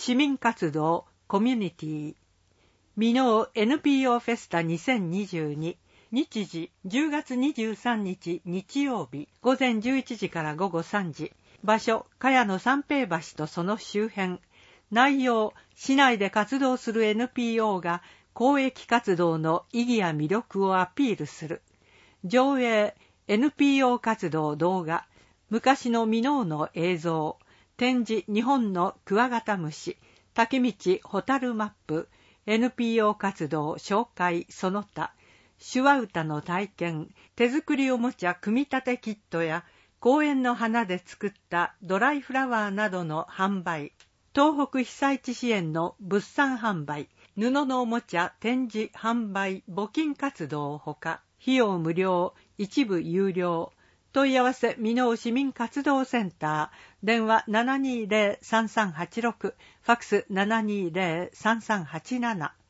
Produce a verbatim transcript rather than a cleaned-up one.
市民活動コミュニティ箕面 エヌピーオー フェスタにせんにじゅうに日時じゅうがつにじゅうさんにち日曜日午前じゅういちじから午後さんじ場所茅野三平橋とその周辺内容市内で活動する エヌピーオー が公益活動の意義や魅力をアピールする上映 エヌピーオー 活動動画昔の箕面の映像展示日本のクワガタムシ竹道ホタルマップ エヌピーオー 活動紹介その他手話歌の体験手作りおもちゃ組み立てキットや公園の花で作ったドライフラワーなどの販売東北被災地支援の物産販売布のおもちゃ展示販売募金活動ほか費用無料一部有料問い合わせ箕面市民活動センター電話 ななにーぜろ さんさんはちろく ファックス ななにーぜろ さんさんはちなな